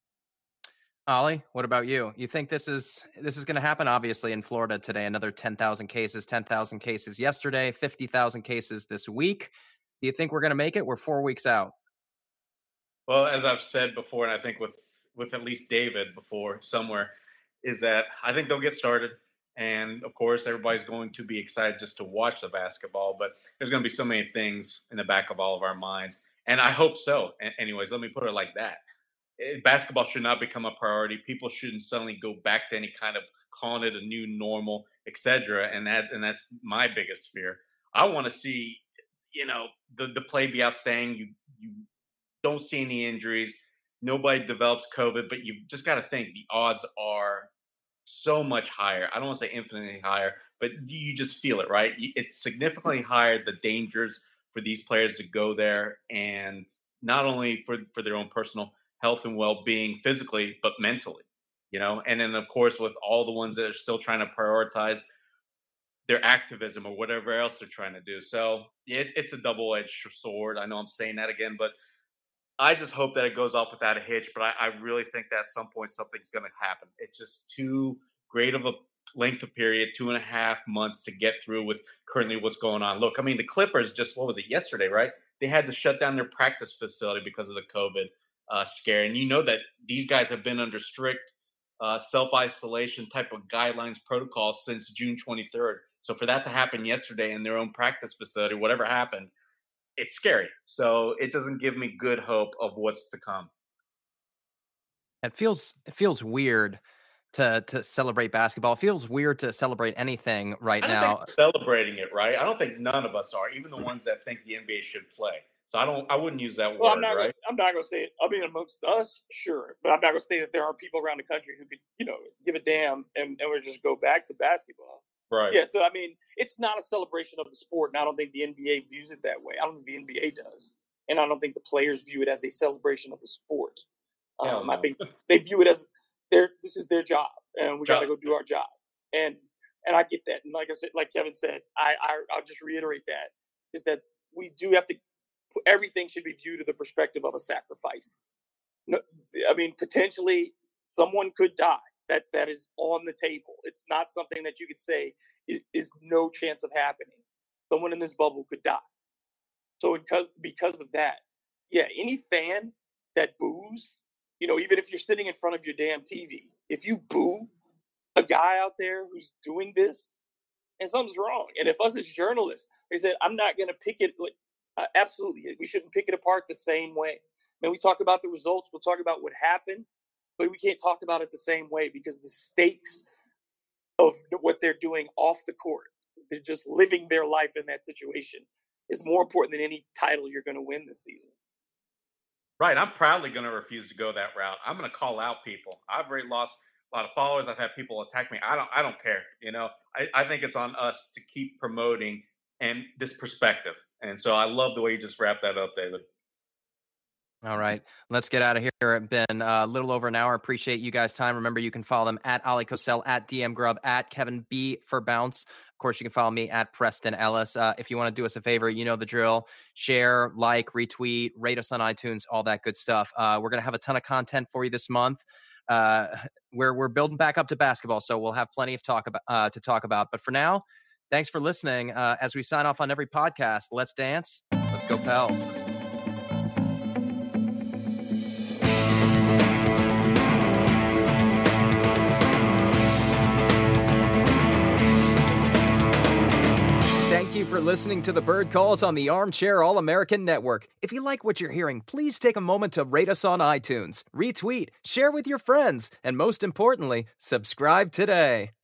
Ollie, what about you? You think this is this is going to happen? Obviously, in Florida today, another ten thousand cases, ten thousand cases yesterday, fifty thousand cases this week. Do you think we're going to make it? We're four weeks out. Well, as I've said before, and I think with, with at least David before somewhere, is that I think they'll get started. And, of course, everybody's going to be excited just to watch the basketball. But there's going to be so many things in the back of all of our minds. And I hope so. Anyways, let me put it like that. Basketball should not become a priority. People shouldn't suddenly go back to any kind of calling it a new normal, et cetera. And that and that's my biggest fear. I want to see, you know, the, the play be outstanding. You, you don't see any injuries. Nobody develops COVID. But you just got to think the odds are so much higher. I don't want to say infinitely higher, but you just feel it, right? It's significantly higher, the dangers for these players to go there, and not only for, for their own personal health and well-being physically, but mentally, you know? And then, of course, with all the ones that are still trying to prioritize their activism or whatever else they're trying to do. So it, it's a double-edged sword. I know I'm saying that again, but I just hope that it goes off without a hitch, but I, I really think that at some point something's going to happen. It's just too great of a length of period, two and a half months to get through with currently what's going on. Look, I mean, the Clippers just, what was it, yesterday, right? They had to shut down their practice facility because of the COVID uh, scare. And you know that these guys have been under strict uh, self-isolation type of guidelines, protocols since June twenty-third. So for that to happen yesterday in their own practice facility, whatever happened, it's scary. So it doesn't give me good hope of what's to come. It feels it feels weird to to celebrate basketball. It feels weird to celebrate anything right I don't now. think we're celebrating it, right? I don't think none of us are, even the ones that think the N B A should play. So I don't. I wouldn't use that Well, word, I'm not. right? Gonna, I'm not going to say it. I mean, amongst us, sure, but I'm not going to say that there are people around the country who could, you know, give a damn and and we just go back to basketball. Right. Yeah. So I mean, it's not a celebration of the sport, and I don't think the N B A views it that way. I don't think the N B A does, and I don't think the players view it as a celebration of the sport. Um, no. I think they view it as their. This is their job, and we got to go do our job. And and I get that. And like I said, like Kevin said, I, I I'll just reiterate that is that we do have to. Everything should be viewed to the perspective of a sacrifice. No, I mean, potentially someone could die. That that is on the table. It's not something that you could say is, is no chance of happening. Someone in this bubble could die. So because because of that, yeah, any fan that boos, you know, even if you're sitting in front of your damn T V, if you boo a guy out there who's doing this, and something's wrong. And if us as journalists, they said, I'm not going to pick it. Like, uh, absolutely, we shouldn't pick it apart the same way. And we talk about the results. We'll talk about what happened. But we can't talk about it the same way because the stakes of what they're doing off the court, they're just living their life in that situation, is more important than any title you're going to win this season. Right. I'm proudly going to refuse to go that route. I'm going to call out people. I've already lost a lot of followers. I've had people attack me. I don't I don't care. You know, I, I think it's on us to keep promoting and this perspective. And so I love the way you just wrapped that up, David. All right, let's get out of here. It's been a little over an hour. Appreciate you guys' time. Remember, you can follow them at Ollie Cosell, at D M Grubb, at Kevin B for Bounce. Of course, you can follow me at Preston Ellis. Uh, if you want to do us a favor, you know the drill. Share, like, retweet, rate us on iTunes, all that good stuff. Uh, we're going to have a ton of content for you this month. Uh, we're we're building back up to basketball, so we'll have plenty of talk about uh, to talk about. But for now, thanks for listening. Uh, as we sign off on every podcast, let's dance. Let's go, Pels. Thank you for listening to the Bird Calls on the Armchair All-American Network. If you like what you're hearing, please take a moment to rate us on iTunes, retweet, share with your friends, and most importantly, subscribe today.